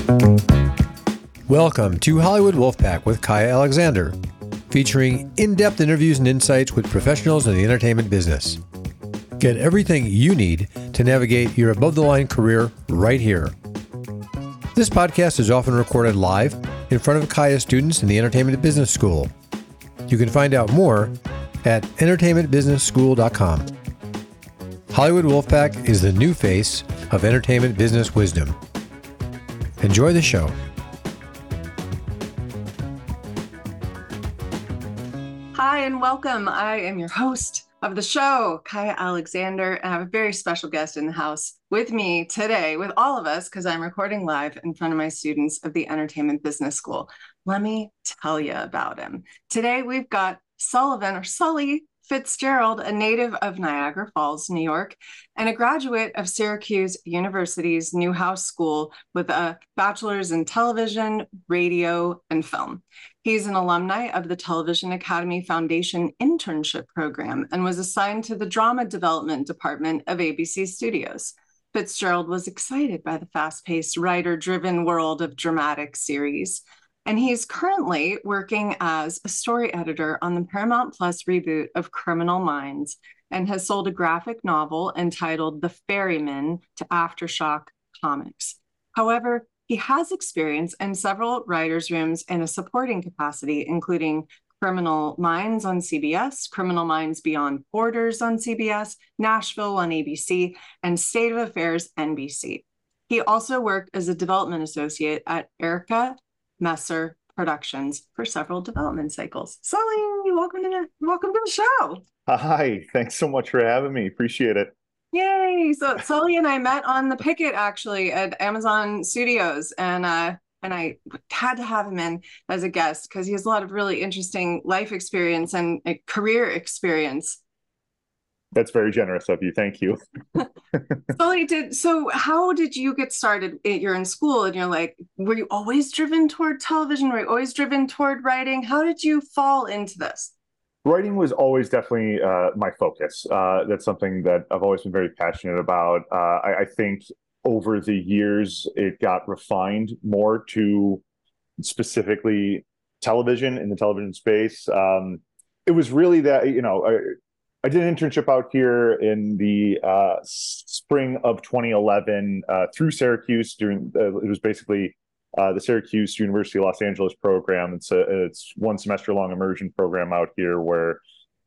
Welcome to Hollywood Wolfpack with Kaya Alexander, featuring in-depth interviews and insights with professionals in the entertainment business. Get everything you need to navigate your above-the-line career right here. This podcast is often recorded live in front of Kaya students in the Entertainment Business School. You can find out more at entertainmentbusinessschool.com. Hollywood Wolfpack is the new face of entertainment business wisdom. Enjoy the show. Hi, and welcome. I am your host of the show, Kaya Alexander, and I have a very special guest in the house with me today, with all of us, because I'm recording live in front of my students of the Entertainment Business School. Let me tell you about him. Today, we've got Sully Fitzgerald, a native of Niagara Falls, New York, and a graduate of Syracuse University's Newhouse School with a bachelor's in television, radio, and film. He's an alumni of the Television Academy Foundation internship program and was assigned to the drama development department of ABC Studios. Fitzgerald was excited by the fast-paced, writer-driven world of dramatic series. And he's currently working as a story editor on the Paramount Plus reboot of Criminal Minds and has sold a graphic novel entitled The Ferryman to Aftershock Comics. However, he has experience in several writers' rooms in a supporting capacity, including Criminal Minds on CBS, Criminal Minds Beyond Borders on CBS, Nashville on ABC, and State of Affairs NBC. He also worked as a development associate at Erica Messer Productions for several development cycles. Sully, welcome to the show. Hi, thanks so much for having me. Appreciate it. Yay! So Sully and I met on the picket actually at Amazon Studios, and I had to have him in as a guest because he has a lot of really interesting life experience and career experience. That's very generous of you. Thank you. Sully, how did you get started? You're in school and you're like, were you always driven toward television? Were you always driven toward writing? How did you fall into this? Writing was always definitely my focus. That's something that I've always been very passionate about. I think over the years, it got refined more to specifically television in the television space. It was really that, I did an internship out here in the spring of 2011 through Syracuse. It was basically the Syracuse University of Los Angeles program. It's one semester long immersion program out here where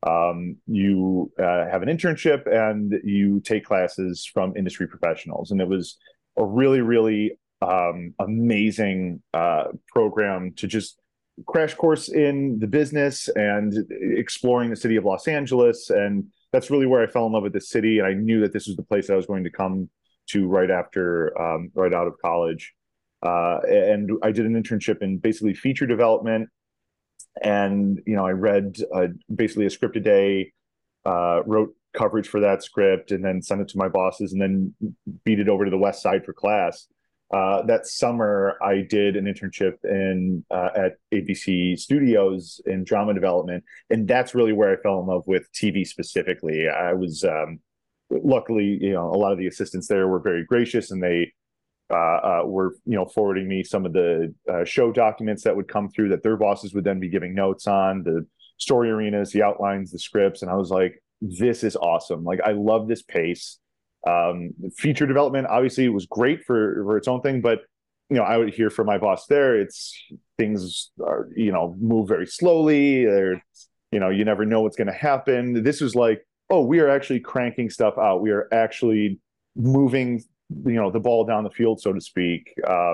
you have an internship and you take classes from industry professionals. And it was a really, really amazing program to just crash course in the business and exploring the city of Los Angeles. And that's really where I fell in love with the city. And I knew that this was the place that I was going to come to right out of college. And I did an internship in basically feature development. And, I read basically a script a day, wrote coverage for that script, and then sent it to my bosses and then beat it over to the West Side for class. That summer, I did an internship at ABC Studios in drama development, and that's really where I fell in love with TV specifically. I was luckily, a lot of the assistants there were very gracious, and they were, forwarding me some of the show documents that would come through that their bosses would then be giving notes on, the story arenas, the outlines, the scripts, and I was like, this is awesome. Like, I love this pace. Feature development obviously was great for its own thing, but I would hear from my boss there, things are move very slowly. You never know what's going to happen. This was like, oh, we are actually cranking stuff out. We are actually moving the ball down the field, so to speak,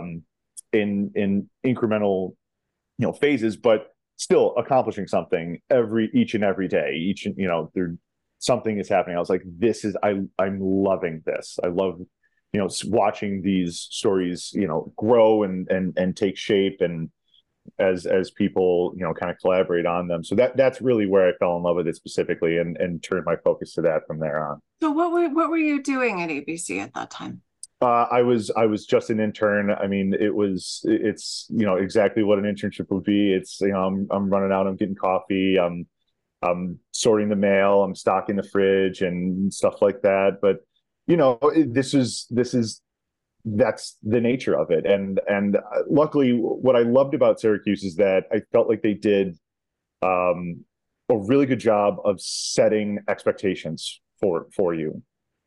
in incremental phases, but still accomplishing something each and every day. Something is happening. I was like, I'm loving this. I love, watching these stories, grow and take shape, and as people, kind of collaborate on them. So that's really where I fell in love with it specifically, and turned my focus to that from there on. So what were you doing at ABC at that time? I was just an intern. I mean, it's exactly what an internship would be. It's I'm running out, I'm getting coffee, I'm sorting the mail, I'm stocking the fridge and stuff like that. But this is that's the nature of it. And luckily, what I loved about Syracuse is that I felt like they did a really good job of setting expectations for you.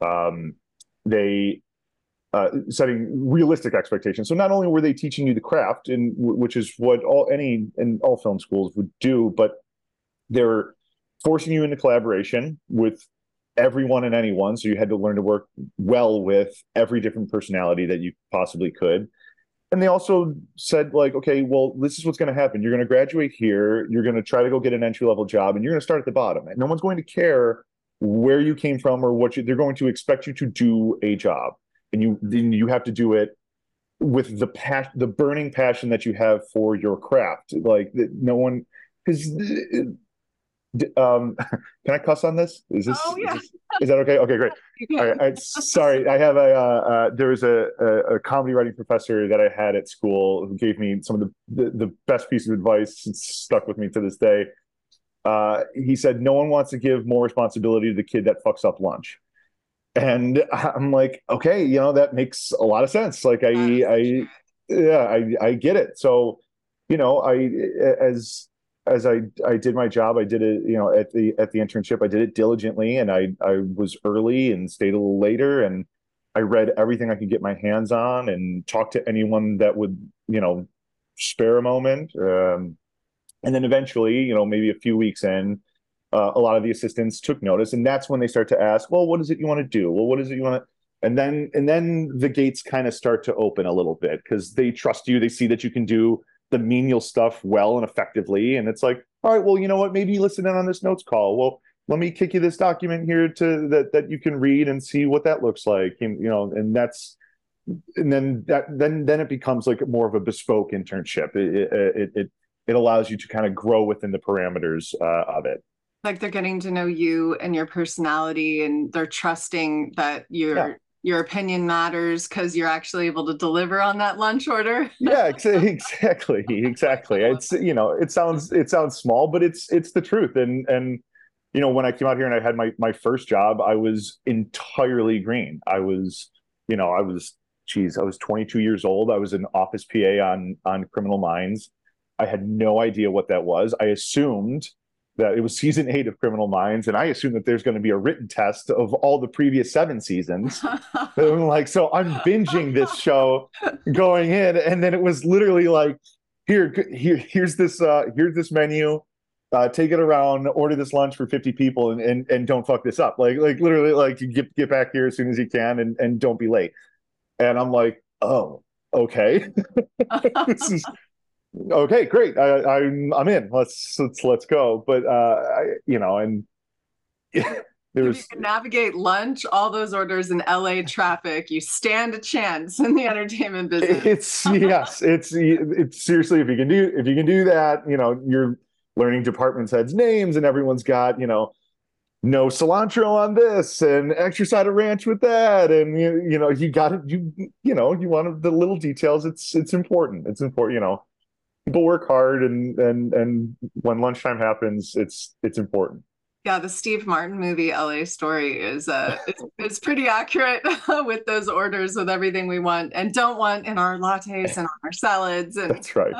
They setting realistic expectations. So not only were they teaching you the craft, and which is what all film schools would do, but they're forcing you into collaboration with everyone and anyone. So you had to learn to work well with every different personality that you possibly could. And they also said, like, okay, well, this is what's going to happen. You're going to graduate here. You're going to try to go get an entry-level job, and you're going to start at the bottom. And no one's going to care where you came from or they're going to expect you to do a job. And you have to do it with the burning passion that you have for your craft. Like, no one, because can I cuss on this? Is that okay? Okay, great. All right, sorry, I have there was a comedy writing professor that I had at school who gave me some of the best piece of advice. It's stuck with me to this day. He said, "No one wants to give more responsibility to the kid that fucks up lunch." And I'm like, okay, that makes a lot of sense. Like, I get it. So, as I did my job, I did it, at the internship, I did it diligently, and I was early and stayed a little later, and I read everything I could get my hands on and talked to anyone that would, spare a moment. And then eventually, maybe a few weeks in, a lot of the assistants took notice, and that's when they start to ask, well, what is it you want to do? Well, what is it you want to, and then the gates kind of start to open a little bit because they trust you. They see that you can do the menial stuff well and effectively. And it's like, all right, well, you know what? Maybe you listen in on this notes call. Well, let me kick you this document here that you can read and see what that looks like. And, then it becomes like more of a bespoke internship. It allows you to kind of grow within the parameters of it. Like, they're getting to know you and your personality, and they're trusting that your opinion matters because you're actually able to deliver on that lunch order. Yeah, exactly. It's, it sounds small, but it's the truth. And when I came out here and I had my first job, I was entirely green. I was 22 years old. I was an office PA on Criminal Minds. I had no idea what that was. I assumed that it was season 8 of Criminal Minds, and I assume that there's going to be a written test of all the previous 7 seasons. I'm like, so I'm binging this show going in, and then it was literally like, here's this menu, take it around, order this lunch for 50 people, and don't fuck this up. Like literally, like, you get back here as soon as you can, and don't be late. And I'm like, oh, okay. This is okay, great. I'm in. Let's go. But and if you can navigate lunch, all those orders in LA traffic, you stand a chance in the entertainment business. It's seriously, if you can do that, you're learning department heads' names, and everyone's got no cilantro on this and extra side of ranch with that, and you got it. You want the little details. It's important. It's important. People work hard, and when lunchtime happens, it's important. Yeah, the Steve Martin movie LA Story is it's pretty accurate with those orders, with everything we want and don't want in our lattes and on our salads. And That's right.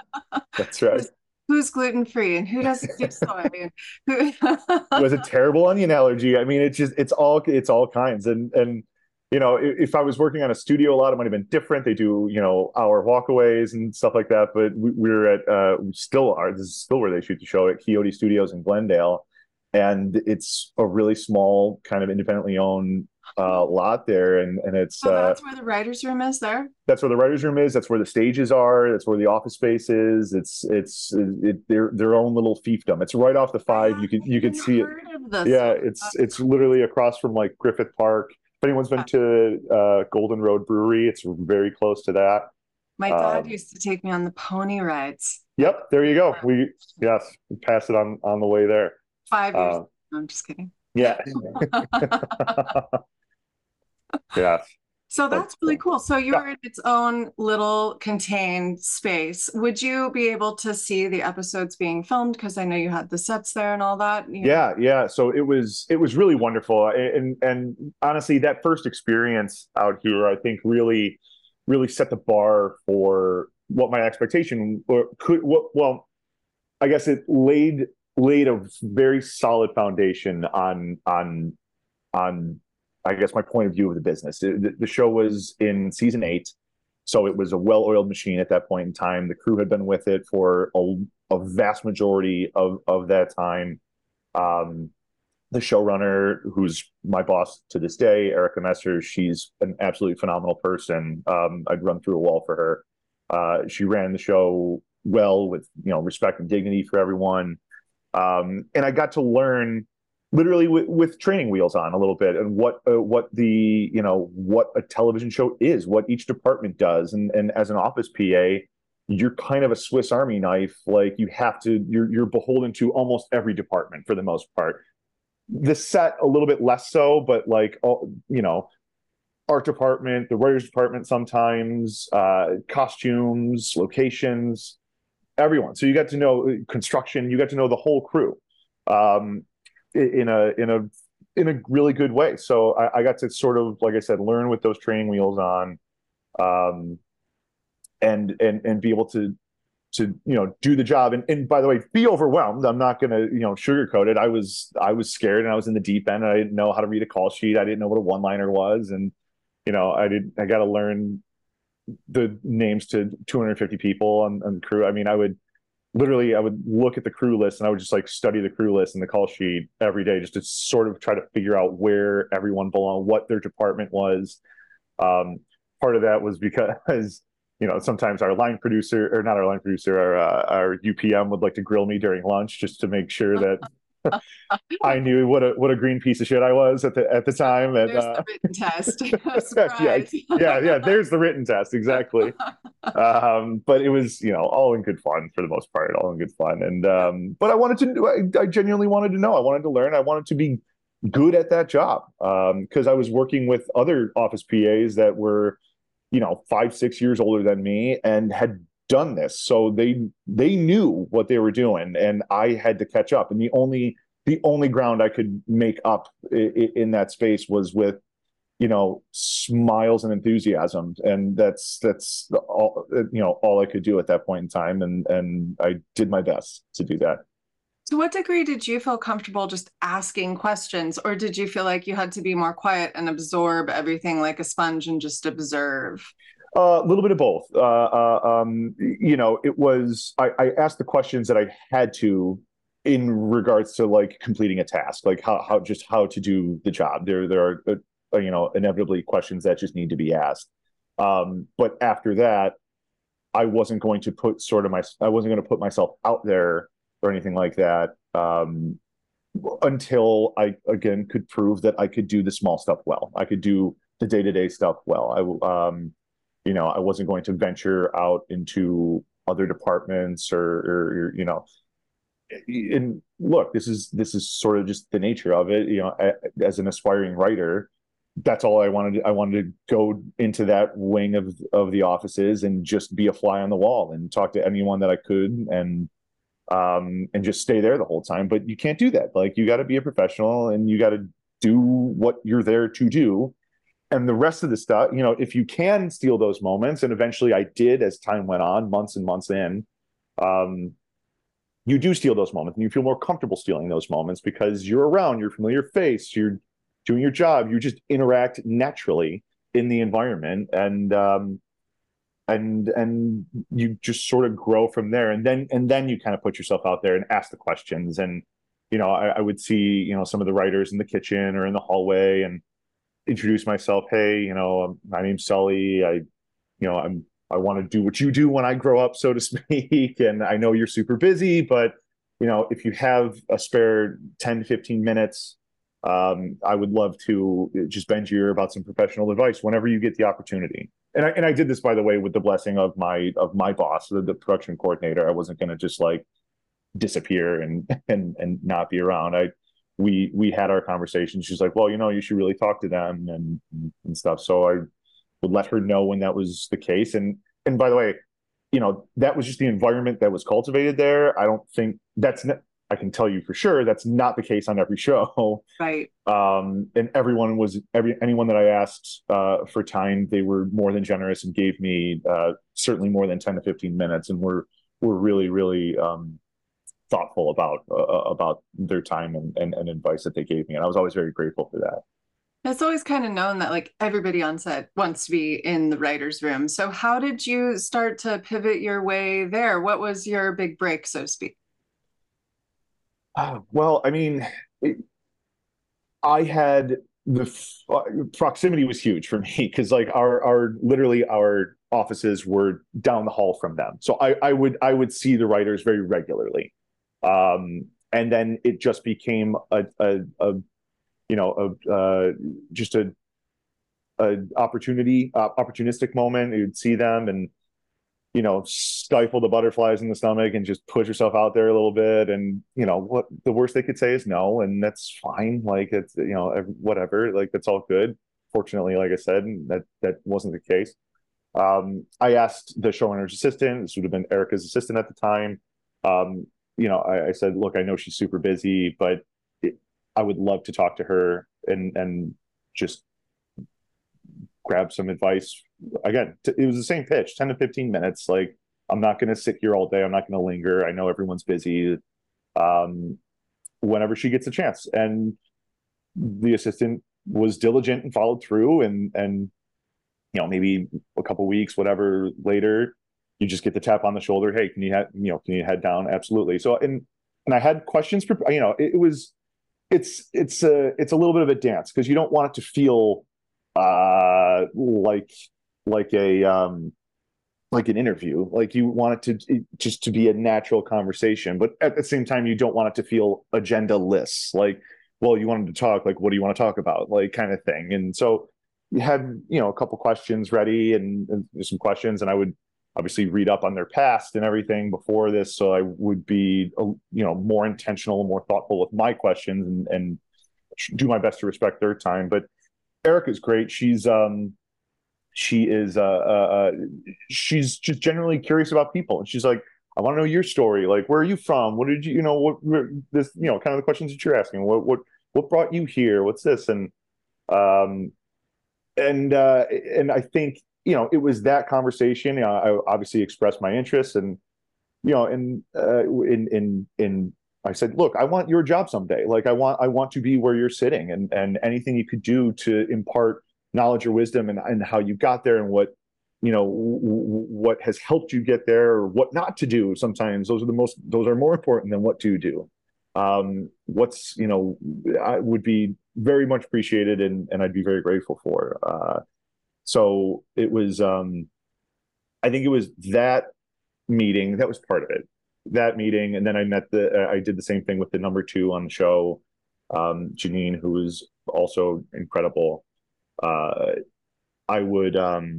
Who's gluten-free and who doesn't do soy? And who has a terrible onion allergy. I mean, it's all kinds. And if I was working on a studio a lot, it might have been different. They do, hour walkaways and stuff like that. But we're at, this is still where they shoot the show, at Quixote Studios in Glendale. And it's a really small, kind of independently owned lot there. And it's that's where the writer's room is there? That's where the writer's room is. That's where the stages are. That's where the office space is. It's their own little fiefdom. It's right off the 5. You could see it. Yeah, it's literally across from like Griffith Park. If anyone's been to Golden Road Brewery, it's very close to that. My dad used to take me on the pony rides. Yep, there you go. We pass it on the way there. 5 years. No, I'm just kidding. Yeah. Yeah. So that's really cool. So you're in its own little contained space. Would you be able to see the episodes being filmed? Because I know you had the sets there and all that. Yeah. So it was really wonderful. And honestly, that first experience out here, I think really really set the bar for what my expectation or could what well I guess it laid a very solid foundation on I guess my point of view of the business. The show was in season 8, so it was a well-oiled machine at that point in time. The crew had been with it for a vast majority of that time. Um, the showrunner, who's my boss to this day, Erica Messer, she's an absolutely phenomenal person. I'd run through a wall for her. She ran the show well with respect and dignity for everyone, and I got to learn literally with training wheels on a little bit and what what a television show is, what each department does, and as an office PA, you're kind of a Swiss Army knife. Like you're beholden to almost every department for the most part. The set a little bit less so, but like art department, the writers department, sometimes costumes, locations, everyone. So you got to know construction, you got to know the whole crew in a really good way. So I got to sort of, like I said, learn with those training wheels on, and be able to do the job. And by the way, be overwhelmed. I'm not going to sugarcoat it. I was scared, and I was in the deep end, and I didn't know how to read a call sheet. I didn't know what a one-liner was, and I got to learn the names to 250 people on the crew. I mean, I would look at the crew list, and I would just like study the crew list and the call sheet every day, just to sort of try to figure out where everyone belonged, what their department was. Part of that was because sometimes our line producer, or not our line producer, our UPM would like to grill me during lunch just to make sure that I knew what a green piece of shit I was at the time. And there's the written test. yeah. There's the written test, exactly. But it was all in good fun for the most part, all in good fun. And but I genuinely wanted to know. I wanted to learn. I wanted to be good at that job, because I was working with other office PAs that were 5-6 years older than me and had done this, so they knew what they were doing, and I had to catch up. And the only ground I could make up in that space was with smiles and enthusiasm, and that's all I could do at that point in time, and I did my best to do that. To what degree did you feel comfortable just asking questions, or did you feel like you had to be more quiet and absorb everything like a sponge and just observe? A little bit of both. It was I asked the questions that I had to in regards to like completing a task, like how to do the job. There are inevitably questions that just need to be asked. But after that, I wasn't going to put myself out there or anything like that, until I again could prove that I could do the small stuff well. I could do the day-to-day stuff well. I wasn't going to venture out into other departments or and look, this is sort of just the nature of it. As an aspiring writer, that's all I wanted. I wanted to go into that wing of the offices and just be a fly on the wall and talk to anyone that I could, and just stay there the whole time. But you can't do that. Like, you got to be a professional, and you got to do what you're there to do. And the rest of the stuff, if you can steal those moments, and eventually I did as time went on, months and months in, you do steal those moments, and you feel more comfortable stealing those moments because you're around, you're familiar face, you're doing your job, you just interact naturally in the environment, and you just sort of grow from there. And then you kind of put yourself out there and ask the questions. And I would see some of the writers in the kitchen or in the hallway and introduce myself. Hey, my name's Sully. I want to do what you do when I grow up, so to speak. And I know you're super busy, but if you have a spare 10 to 15 minutes, I would love to just bend your ear about some professional advice whenever you get the opportunity. And I did this, by the way, with the blessing of my boss, the production coordinator. I wasn't going to just like disappear and not be around. We had our conversation. She's like, well, you should really talk to them and stuff. So I would let her know when that was the case. And by the way, that was just the environment that was cultivated there. I don't think I can tell you for sure that's not the case on every show. Right. And anyone that I asked for time, they were more than generous and gave me certainly more than 10 to 15 minutes, and were really, really thoughtful about their time and advice that they gave me. And I was always very grateful for that. It's always kind of known that like everybody on set wants to be in the writer's room. So how did you start to pivot your way there? What was your big break, so to speak? Well, I mean, I had proximity was huge for me because like our literally our offices were down the hall from them, so I would see the writers very regularly, and then it just became a you know just a opportunistic moment. You'd see them and stifle the butterflies in the stomach and just push yourself out there a little bit. And what the worst they could say is no, and that's fine. Like it's whatever. Like that's all good. Fortunately, like I said, that wasn't the case. I asked the showrunner's assistant. This would have been Erica's assistant at the time. I said, look, I know she's super busy, but I would love to talk to her and just grab some advice. Again, it was the same pitch, 10 to 15 minutes. Like, I'm not going to sit here all day. I'm not going to linger. I know everyone's busy. Whenever she gets a chance. And the assistant was diligent and followed through. And maybe a couple weeks, whatever later, you just get the tap on the shoulder. Hey, can you head down? Absolutely. So, and I had questions for, it's a little bit of a dance because you don't want it to feel like an interview. Like you want it to just to be a natural conversation, but at the same time you don't want it to feel agenda-less. Like, well, you wanted to talk, like, what do you want to talk about, like, kind of thing. And so you had a couple questions ready and some questions, and I would obviously read up on their past and everything before this, so I would be more intentional, more thoughtful with my questions and do my best to respect their time. But Erica's great. She's she's just generally curious about people, and she's like, I want to know your story. Like, where are you from? What did this kind of the questions that you're asking. What brought you here? What's this? And I think it was that conversation. I obviously expressed my interest, and in I said, look, I want your job someday. Like, I want to be where you're sitting, and anything you could do to impart knowledge or wisdom and how you got there, and what what has helped you get there, or what not to do. Sometimes those are more important than what to do. What's I would be very much appreciated, and I'd be very grateful for. So it was, I think it was that meeting that was part of it. That meeting, and then I did the same thing with the number two on the show, Janine, who was also incredible. I would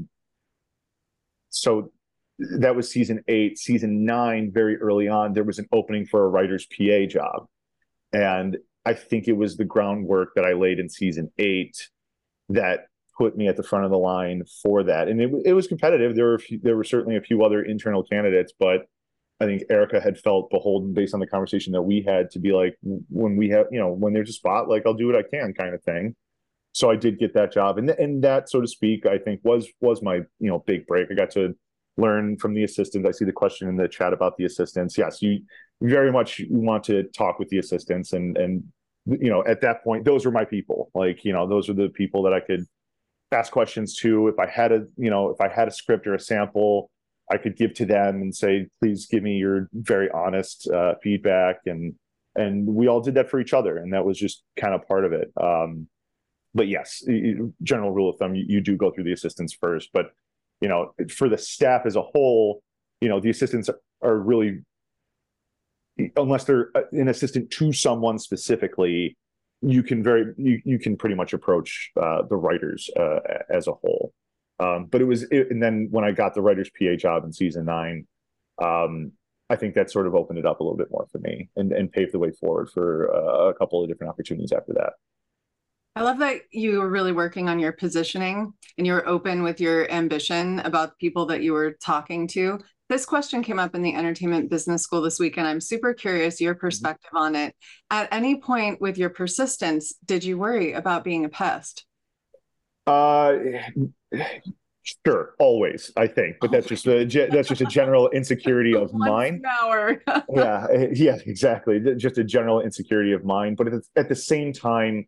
so that was season 8. Season 9, very early on, there was an opening for a writer's PA job, and I think it was the groundwork that I laid in season 8 that put me at the front of the line for that. And it was competitive. There were certainly a few other internal candidates, but I think Erica had felt beholden, based on the conversation that we had, to be like, when we have, when there's a spot, like, I'll do what I can, kind of thing. So I did get that job, and that, so to speak, I think was my big break. I got to learn from the assistant. I see the question in the chat about the assistants. Yes, you very much want to talk with the assistants, and at that point, those were my people. Like, those are the people that I could ask questions to. If I had a script or a sample, I could give to them and say, please give me your very honest feedback. And we all did that for each other. And that was just kind of part of it. But yes, general rule of thumb, you do go through the assistants first. But, for the staff as a whole, the assistants are really, unless they're an assistant to someone specifically, you can pretty much approach the writers as a whole. But and then when I got the writer's PA job in season 9, I think that sort of opened it up a little bit more for me and paved the way forward for a couple of different opportunities after that. I love that you were really working on your positioning and you were open with your ambition about the people that you were talking to. This question came up in the entertainment business school this week, and I'm super curious your perspective on it. At any point with your persistence, did you worry about being a pest? Uh, sure, always, I think, but that's just a general insecurity of Once mine. an hour. Yeah, yeah, exactly. Just a general insecurity of mine. But at the same time,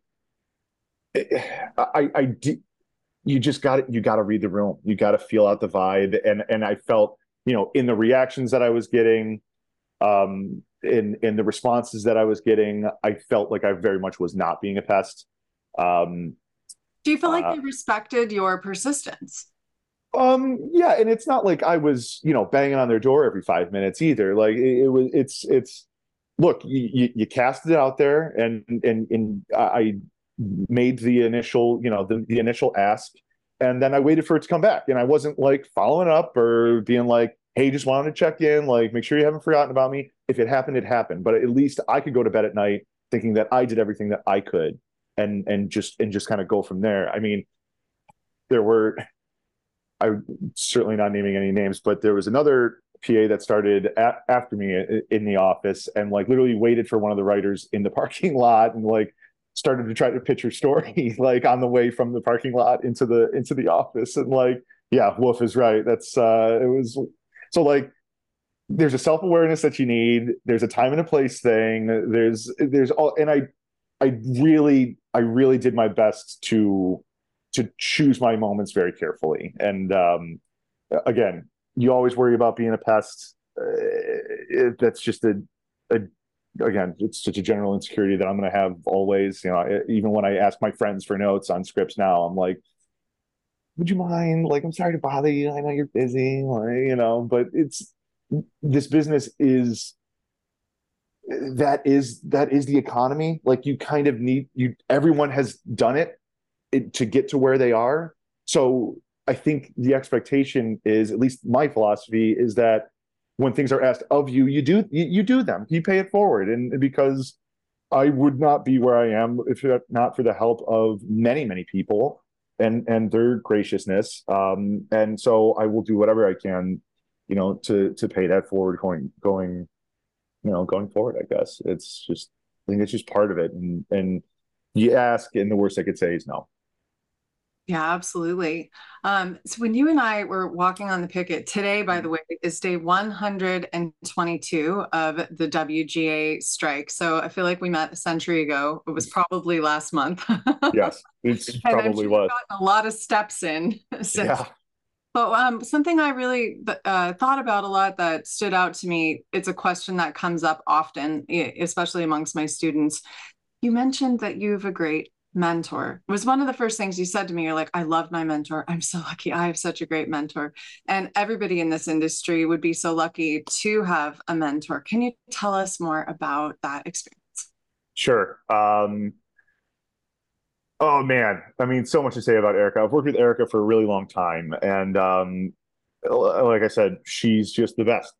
I do, you got to read the room. You got to feel out the vibe. And I felt, in the reactions that I was getting, in the responses that I was getting, I felt like I very much was not being a pest. Um, Do you feel like uh, they respected your persistence? yeah, and it's not like I was, banging on their door every 5 minutes either. Like it was, it's. Look, you cast it out there, and I made the initial, the initial ask, and then I waited for it to come back, and I wasn't like following up or being like, "Hey, just wanted to check in, like make sure you haven't forgotten about me." If it happened, it happened. But at least I could go to bed at night thinking that I did everything that I could, and just kind of go from there. I mean, there were I certainly not naming any names, but there was another PA that started after me in the office and like literally waited for one of the writers in the parking lot and like started to try to pitch her story like on the way from the parking lot into the office. And like, yeah, Wolf is right. That's it was so like there's a self-awareness that you need. There's a time and a place thing. There's all, and I really did my best to choose my moments very carefully. And again, you always worry about being a pest. That's just a again, it's such a general insecurity that I'm going to have always. Even when I ask my friends for notes on scripts now, I'm like, "Would you mind? Like, I'm sorry to bother you. I know you're busy, like, but it's this business is." That is the economy. Like you kind of need you. Everyone has done it to get to where they are. So I think the expectation is, at least my philosophy is that when things are asked of you, you do them. You pay it forward, and because I would not be where I am if not for the help of many many people and their graciousness. And so I will do whatever I can, to pay that forward going forward. I guess I think it's just part of it, and you ask, and the worst I could say is no. Yeah, absolutely. So when you and I were walking on the picket today, by the way, is day 122 of the WGA strike. So I feel like we met a century ago. It was probably last month. Yes, it And I'm probably sure you've was. gotten a lot of steps in since. Yeah, But something I really thought about a lot that stood out to me, it's a question that comes up often, especially amongst my students. You mentioned that you have a great mentor. It was one of the first things you said to me. You're like, I love my mentor. I'm so lucky. I have such a great mentor. And everybody in this industry would be so lucky to have a mentor. Can you tell us more about that experience? sure. Oh man, I mean, so much to say about Erica. I've worked with Erica for a really long time, and like I said, she's just the best.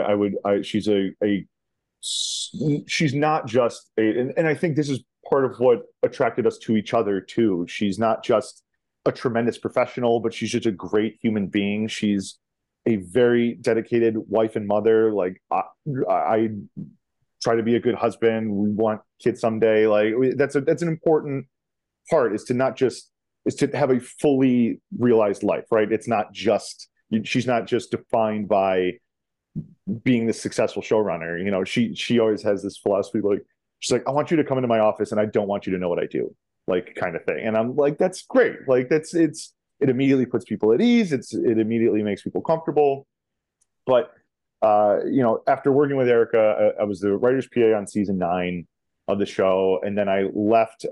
She's not just and I think this is part of what attracted us to each other too. She's not just a tremendous professional, but she's just a great human being. She's a very dedicated wife and mother. Like I try to be a good husband. We want kids someday. Like that's an important part, is to not just is to have a fully realized life, right? It's not just she's not just defined by being this successful showrunner. She always has this philosophy, like she's like, I want you to come into my office and I don't want you to know what I do, like kind of thing. And I'm like, that's great. Like it immediately puts people at ease. It immediately makes people comfortable. But after working with Erica, I was the writer's PA on season 9 of the show, and then I left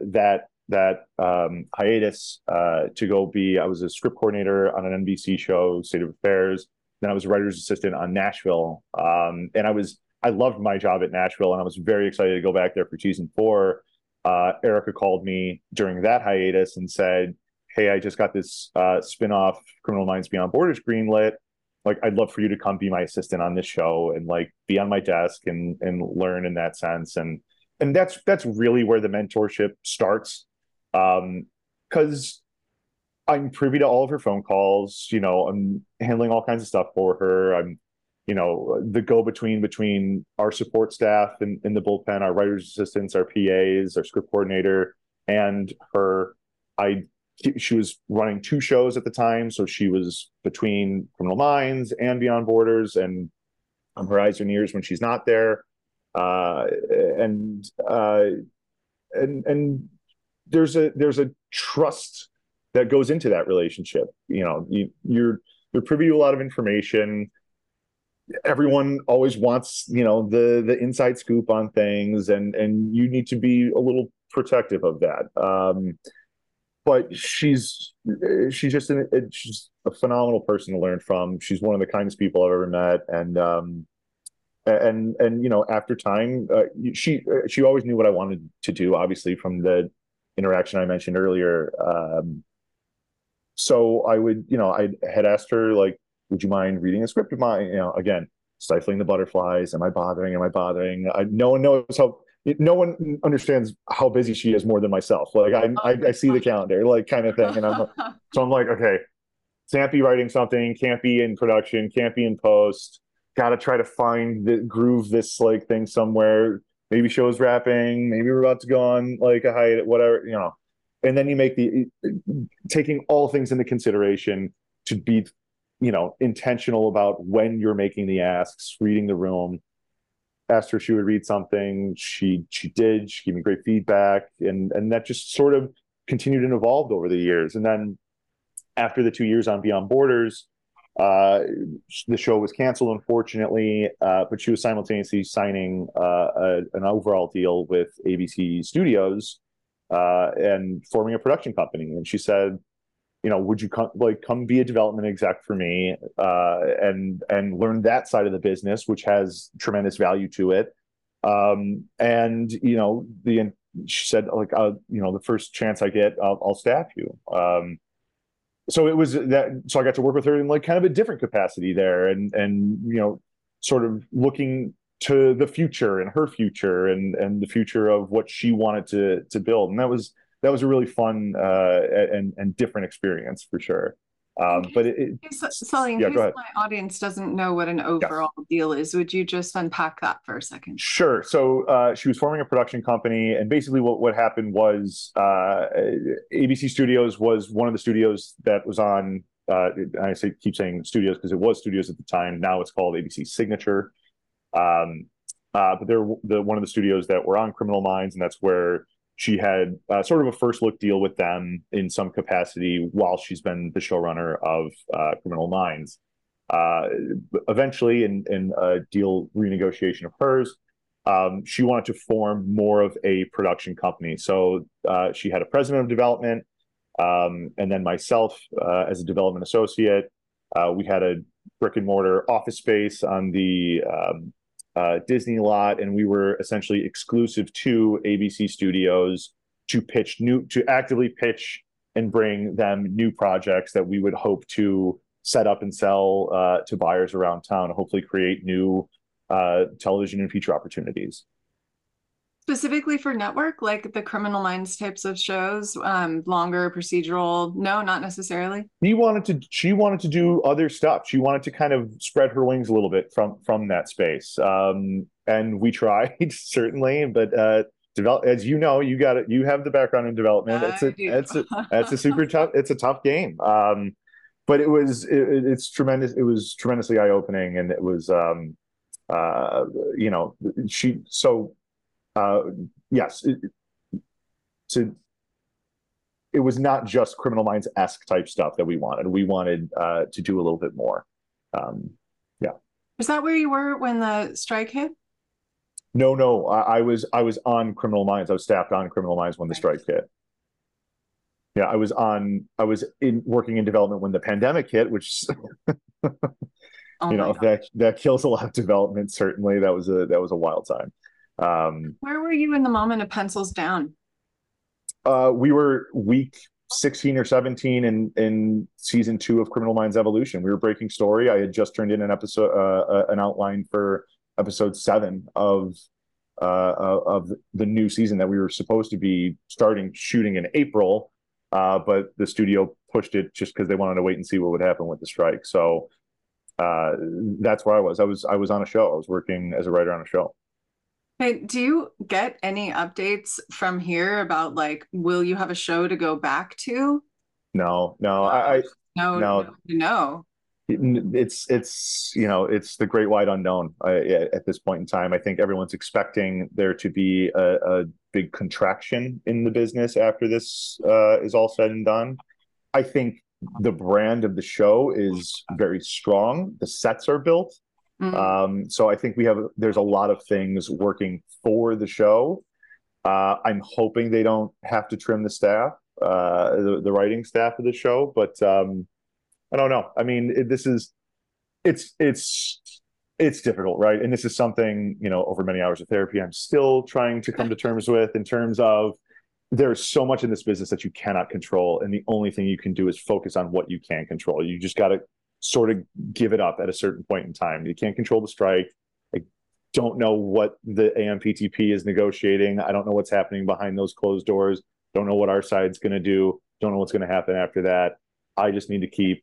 that hiatus to go be. I was a script coordinator on an NBC show, State of Affairs. Then I was a writer's assistant on Nashville, and I loved my job at Nashville, and I was very excited to go back there for season 4. Erica called me during that hiatus and said, "Hey, I just got this spinoff, Criminal Minds Beyond Borders, greenlit. Like, I'd love for you to come be my assistant on this show and like be on my desk and learn in that sense." And that's really where the mentorship starts. Because I'm privy to all of her phone calls. I'm handling all kinds of stuff for her. I'm, the go-between between our support staff in the bullpen, our writers' assistants, our PAs, our script coordinator, and her. She was running two shows at the time, so she was between Criminal Minds and Beyond Borders, and on her eyes and ears when she's not there. Uh, and uh, and there's a trust that goes into that relationship. You're privy to a lot of information. Everyone always wants, the inside scoop on things, and you need to be a little protective of that. But she's a phenomenal person to learn from. She's one of the kindest people I've ever met, and after time, she always knew what I wanted to do, obviously, from the interaction I mentioned earlier. So I had asked her, like, would you mind reading a script of mine? Again, stifling the butterflies. Am I bothering? No one understands how busy she is more than myself. Like, I see the calendar, like, kind of thing. And I'm like, okay, can't be writing something, can't be in production, can't be in post. Got to try to groove this, like, thing somewhere. Maybe show's wrapping. Maybe we're about to go on, like, a hiatus, whatever. And then you make taking all things into consideration to be, intentional about when you're making the asks, reading the room. Asked her if she would read something. She did. She gave me great feedback, and that just sort of continued and evolved over the years. And then after the 2 years on Beyond Borders, the show was canceled, unfortunately, but she was simultaneously signing an overall deal with ABC Studios and forming a production company. And she said, would you come be a development exec for me, and learn that side of the business, which has tremendous value to it. And she said, like, the first chance I get, I'll staff you. So it was that. So I got to work with her in, like, kind of a different capacity there, and sort of looking to the future and her future and the future of what she wanted to build. And that was a really fun and different experience for sure. But Sully, in yeah, case go ahead. my audience doesn't know what an overall deal is, would you just unpack that for a second? Sure. So she was forming a production company, and basically what happened was ABC Studios was one of the studios that was on. Keep saying studios because it was studios at the time. Now it's called ABC Signature. But they're one of the studios that were on Criminal Minds, and that's where she had sort of a first look deal with them in some capacity while she's been the showrunner of Criminal Minds. Eventually, in a deal renegotiation of hers, she wanted to form more of a production company. So she had a president of development, and then myself as a development associate. We had a brick and mortar office space on the Disney lot, and we were essentially exclusive to ABC Studios to actively pitch and bring them new projects that we would hope to set up and sell to buyers around town, and hopefully create new television and feature opportunities. Specifically for network, like the Criminal Minds types of shows, longer procedural? No, not necessarily. She wanted to do other stuff. She wanted to kind of spread her wings a little bit from that space. And we tried certainly, but as you know, you have the background in development. It's a super tough. It's a tough game. But it's tremendous. It was tremendously eye opening, and it was yes. It was not just Criminal Minds-esque type stuff that we wanted. We wanted to do a little bit more. Yeah. Is that where you were when the strike hit? No. I was on Criminal Minds. I was staffed on Criminal Minds when the strike hit. Yeah, I was working in development when the pandemic hit, which that kills a lot of development. Certainly, that was a wild time. Where were you in the moment of pencils down? We were week 16 or 17 in season 2 of Criminal Minds Evolution. We were breaking story. I had just turned in an outline for episode 7 of of the new season that we were supposed to be starting shooting in April, but the studio pushed it just because they wanted to wait and see what would happen with the strike. So that's where I was. I was on a show. I was working as a writer on a show. Hey, do you get any updates from here about like, will you have a show to go back to? No, no, No, no. no. It's it's the great wide unknown at this point in time. I think everyone's expecting there to be a big contraction in the business after this is all said and done. I think the brand of the show is very strong. The sets are built. So I think there's a lot of things working for the show. I'm hoping they don't have to trim the staff, the writing staff of the show, but I don't know. I mean, it's difficult, right? And this is something, over many hours of therapy, I'm still trying to come to terms with, in terms of there's so much in this business that you cannot control, and the only thing you can do is focus on what you can control. You just got to sort of give it up at a certain point in time. You can't control the strike. I don't know what the AMPTP is negotiating. I don't know what's happening behind those closed doors. Don't know what our side's going to do. Don't know what's going to happen after that. I just need to keep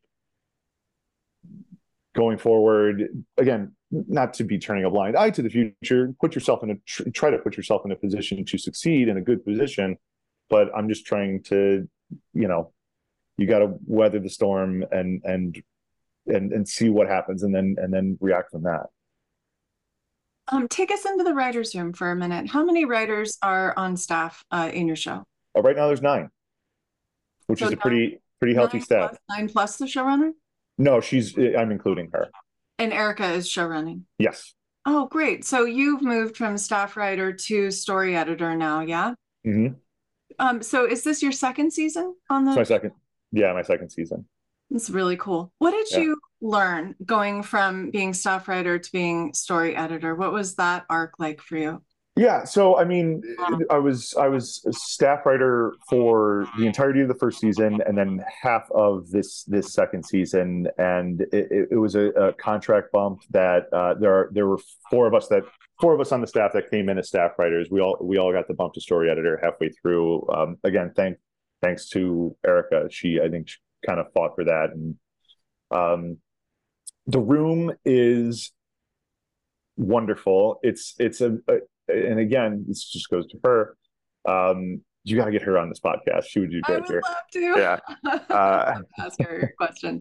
going forward. Again, not to be turning a blind eye to the future. Try to put yourself in a position to succeed, in a good position. But I'm just trying to, you got to weather the storm and see what happens, and then react from that. Take us into the writers' room for a minute. How many writers are on staff in your show? Right now, there's 9, which is a pretty healthy staff. 9 plus the showrunner? No, I'm including her. And Erica is showrunning? Yes. Oh, great. So you've moved from staff writer to story editor now, yeah? Mm-hmm. So is this your second season on the? It's my second. Yeah, my second season. It's really cool. What did you learn going from being staff writer to being story editor? What was that arc like for you? Yeah, so I mean, I was a staff writer for the entirety of the first season, and then half of this second season, and it was a contract bump that there were four of us on the staff that came in as staff writers. We all got the bump to story editor halfway through. Again, thanks to Erica. I think she kind of fought for that, and the room is wonderful. And again, this just goes to her. You got to get her on this podcast. She would do great here. I would love to. Yeah. Ask her questions.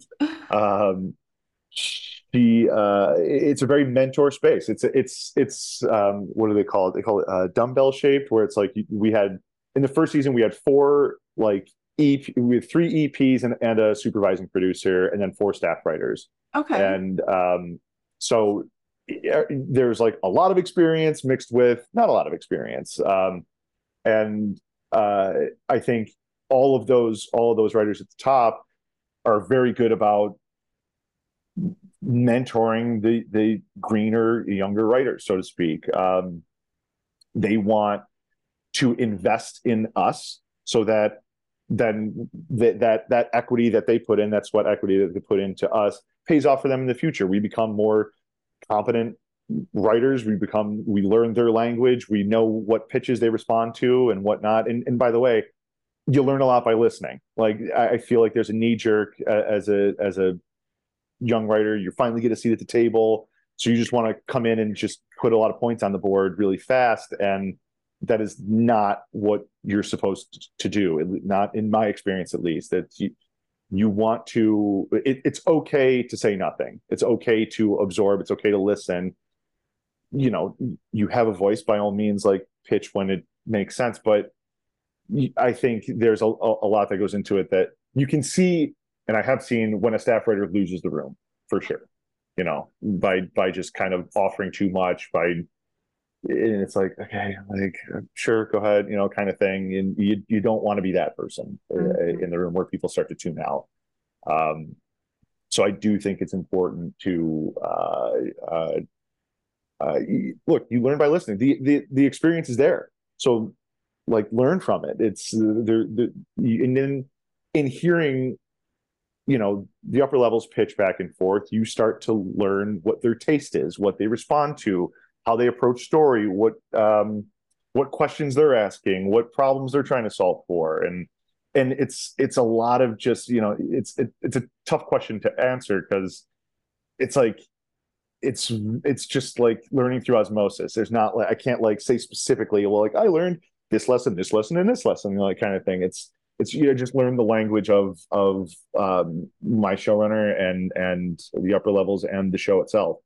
It's a very mentor space. It's what do they call it? They call it dumbbell shaped, where it's like we had in the first season we had 4 like we had 3 EPs and a supervising producer, and then 4 staff writers. Okay. And so there's like a lot of experience mixed with not a lot of experience. And I think all of those writers at the top are very good about mentoring the greener, younger writers, so to speak. They want to invest in us so that then that equity that they put in, that sweat equity that they put into us, pays off for them in the future. We become more competent writers. We learn their language. We know what pitches they respond to and whatnot. And by the way, you learn a lot by listening. Like I feel like there's a knee jerk as a young writer. You finally get a seat at the table, so you just want to come in and just put a lot of points on the board really fast, and that is not what you're supposed to do. Not in my experience, at least. That you want to. It's okay to say nothing. It's okay to absorb. It's okay to listen. You have a voice, by all means, like pitch when it makes sense. But I think there's a lot that goes into it that you can see, and I have seen when a staff writer loses the room, for sure. By just kind of offering too much, and it's like, okay, like sure, go ahead, kind of thing. And you don't want to be that person in the room where people start to tune out. So I do think it's important to look. You learn by listening. The experience is there, so like learn from it. It's there, and then in hearing, the upper levels pitch back and forth, you start to learn what their taste is, what they respond to, how they approach story, what questions they're asking, what problems they're trying to solve for, and it's a lot of just, it's a tough question to answer because it's like it's just like learning through osmosis. There's not like I can't like say specifically, well, like I learned this lesson, and this lesson, kind of thing. It's just learn the language of my showrunner and the upper levels and the show itself,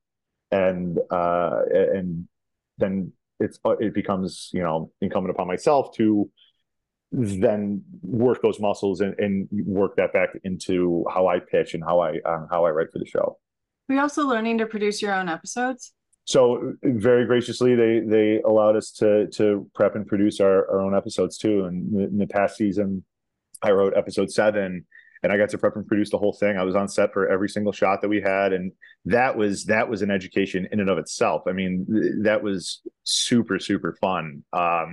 and then it becomes incumbent upon myself to then work those muscles and work that back into how I pitch and how I write for the show. Are you also learning to produce your own episodes? So very graciously, they allowed us to prep and produce our own episodes too. And in the past season, I wrote episode 7, and I got to prep and produce the whole thing. I was on set for every single shot that we had, and that was an education in and of itself. I mean, that was super, super fun.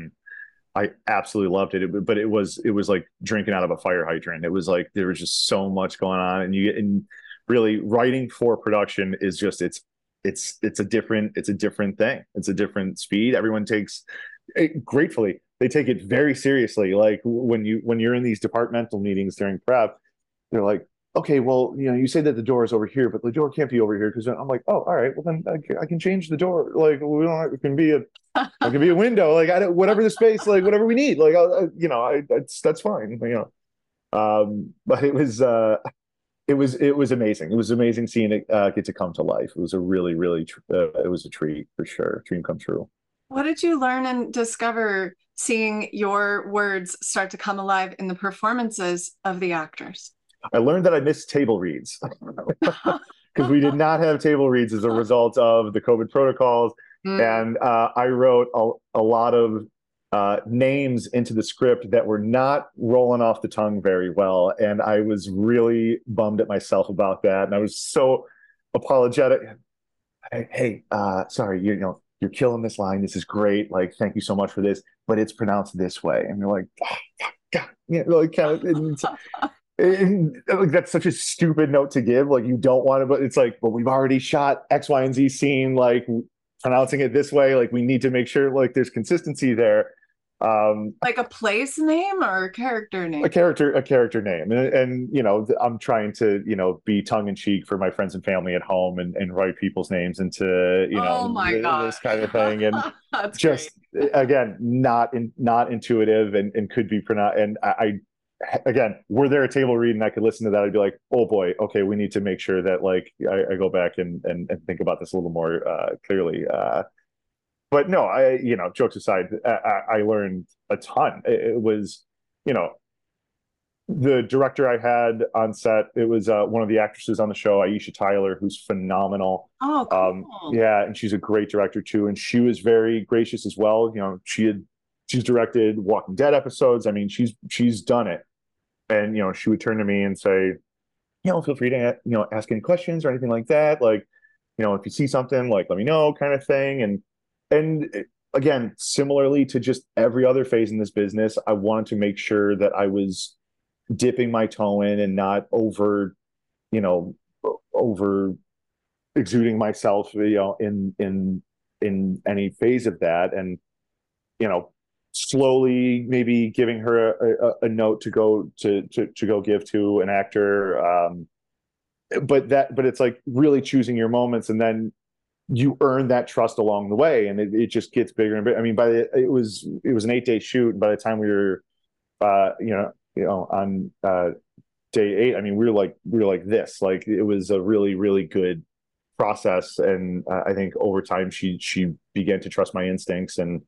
I absolutely loved it, but it was like drinking out of a fire hydrant. It was like there was just so much going on, and really writing for production is just it's a different thing. It's a different speed. Everyone takes it, gratefully, they take it very seriously. Like when you're in these departmental meetings during prep, they're like, okay, well, you say that the door is over here, but the door can't be over here, because I'm like, oh, all right, well then I can change the door. Like it can be a window. Like whatever the space, like whatever we need. Like that's fine. But it was amazing. It was amazing seeing it get to come to life. It was a really, really, it was a treat for sure. Dream come true. What did you learn and discover seeing your words start to come alive in the performances of the actors? I learned that I missed table reads because we did not have table reads as a result of the COVID protocols. And I wrote a lot of names into the script that were not rolling off the tongue very well. And I was really bummed at myself about that. And I was so apologetic. Hey, sorry, you're killing this line. This is great. Like, thank you so much for this, but it's pronounced this way. And you're like, oh, God, like kind of. Like that's such a stupid note to give. Like you don't want to, but it's like, well, we've already shot X, Y, and Z scene. Like pronouncing it this way. Like we need to make sure like there's consistency there. Like a place name or a character name? A character name, and I'm trying to be tongue in cheek for my friends and family at home and write people's names into this kind of thing, and that's just great. Again not intuitive and could be pronounced. And I again, were there a table read and I could listen to that, I'd be like, oh boy, okay, we need to make sure that like I go back and think about this a little more clearly. But no, jokes aside, I learned a ton. It was, the director I had on set, it was one of the actresses on the show, Aisha Tyler, who's phenomenal. Oh, cool. Yeah, and she's a great director too. And she was very gracious as well. She's directed Walking Dead episodes. I mean, she's done it. And, she would turn to me and say, feel free to, ask any questions or anything like that. Like, if you see something, like, let me know, kind of thing. And again, similarly to just every other phase in this business, I wanted to make sure that I was dipping my toe in and not over exuding myself, in any phase of that. And, slowly maybe giving her a note to go give to an actor. But it's like really choosing your moments, and then you earn that trust along the way, and it just gets bigger and bigger. I mean, it was an 8-day shoot, and by the time we were, on day 8, I mean, we were like this. Like it was a really, really good process, and I think over time she began to trust my instincts, and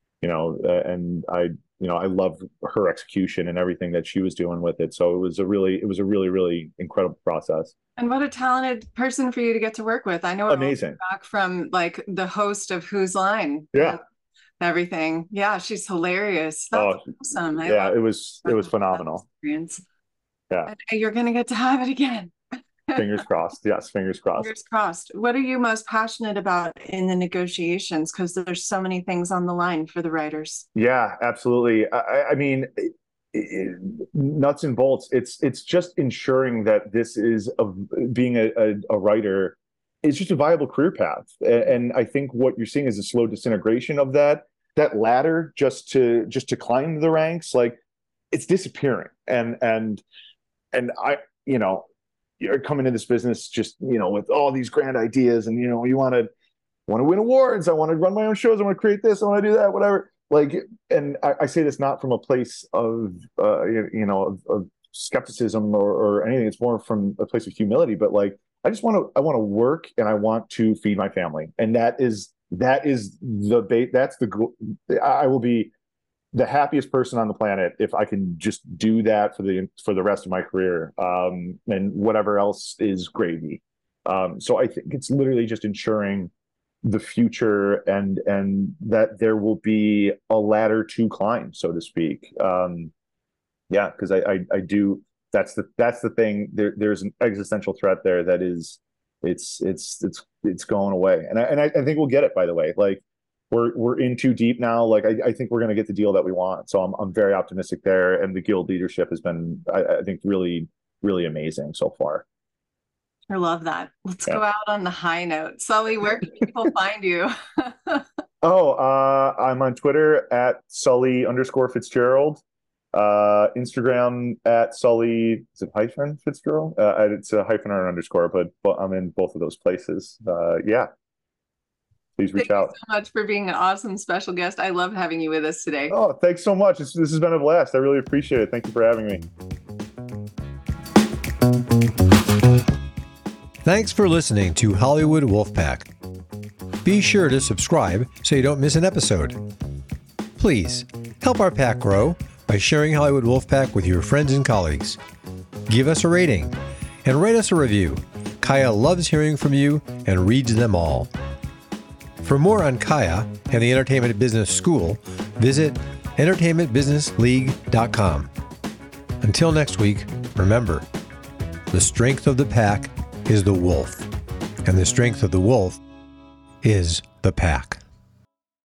I love her execution and everything that she was doing with it. So it was a really, really incredible process. And what a talented person for you to get to work with. I know amazing. Back from like the host of Whose Line. Yeah. Everything. Yeah, she's hilarious. That's awesome. It was phenomenal. Experience. Yeah. And you're gonna get to have it again. Fingers crossed. Yes, fingers crossed. Fingers crossed. What are you most passionate about in the negotiations? Because there's so many things on the line for the writers. Yeah, absolutely. I mean, nuts and bolts. It's just ensuring that this is being a writer it's just a viable career path. And I think what you're seeing is a slow disintegration of that ladder just to climb the ranks. Like, it's disappearing. And I, you're coming into this business just, with all these grand ideas, and, you want to win awards. I want to run my own shows. I want to create this. I want to do that, whatever. Like, and I say this not from a place of, of skepticism or anything. It's more from a place of humility, but like, I want to work, and I want to feed my family. And that's I will be the happiest person on the planet if I can just do that for the rest of my career. And whatever else is gravy. So I think it's literally just ensuring the future and that there will be a ladder to climb, so to speak. Because I do. That's the thing. There's an existential threat there that is, it's going away, and I think we'll get it. By the way, like, we're in too deep now. Like, I think we're going to get the deal that we want. So I'm very optimistic there, and the Guild leadership has been, I think, really, really amazing so far. I love that. Let's go out on the high note. Sully, where can people find you? I'm on Twitter at Sully_Fitzgerald. Instagram at Sully, is it hyphen Fitzgerald? It's a hyphen or an underscore, but I'm in both of those places. Please reach out. Thank you so much for being an awesome special guest. I love having you with us today. Oh, thanks so much. This has been a blast. I really appreciate it. Thank you for having me. Thanks for listening to Hollywood Wolfpack. Be sure to subscribe so you don't miss an episode. Please help our pack grow by sharing Hollywood Wolfpack with your friends and colleagues. Give us a rating and write us a review. Kaya loves hearing from you and reads them all. For more on Kaya and the Entertainment Business School, visit entertainmentbusinessleague.com. Until next week, remember, the strength of the pack is the wolf, and the strength of the wolf is the pack.